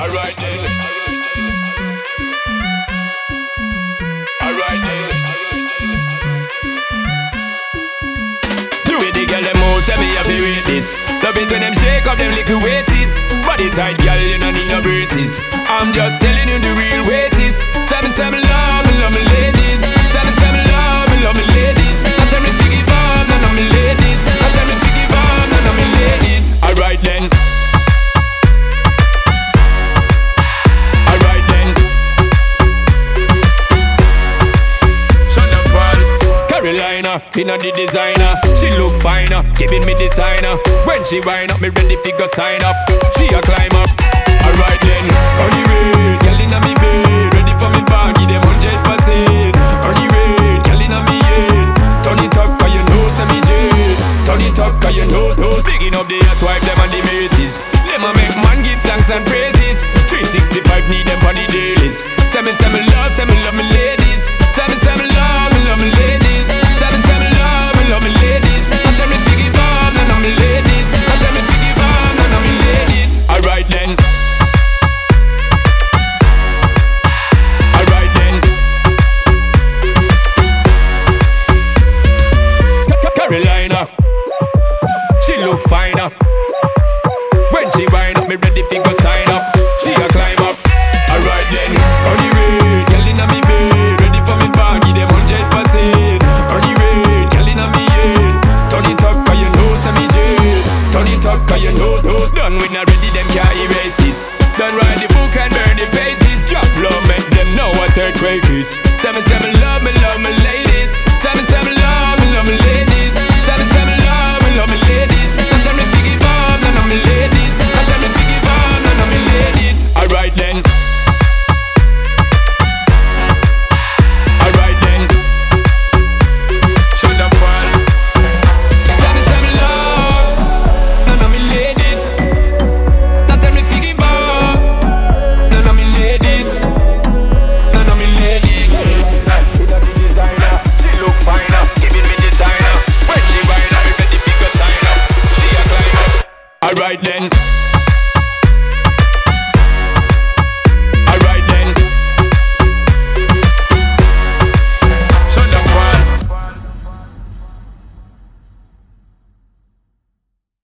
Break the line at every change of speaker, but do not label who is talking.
Alright then. Alright then. Do it, the girl them move, say me have to rate this. Love it when them shake up them little waists. Body tight, girl, you don't need no braces. I'm just telling you the real way it is. Say me love me ladies. Say me love me ladies. I tell me to give on, none of me ladies. I tell me to give on, none of me ladies. Alright then. Alright then. Shut up, Paul. Carolina, inna the designer. She look finer, giving me designer. When she wind up, me ready fi go sign up. She a climb up. Alright then. On the way, girl inna me bed, ready for me bag, give them 100%. On the way, girl inna me head. Turn it up 'cause you know say me jet. Turn it up 'cause you know. Picking up the hot wife them and the mateys. Them a make man give thanks and praises. 365 need them on the dailies. Say me love me ladies. Say me love me ladies. Say me love me ladies. I tell me to give on, none of me ladies. I tell me to give on, none of me ladies. Alright then. Alright then. Carolina, she look finer. When she wind up, me ready fi go sign up. She a climb up. Alright then. On the way, girl inna me bed, ready for me bag, give them 100%. On the way, girl inna me head. Turn it up 'cause you know say me jet. Turn it up 'cause you know. Done with not ready, them can't erase this. Done write the book and burn the pages. Drop low, make them know what earthquake is. Say me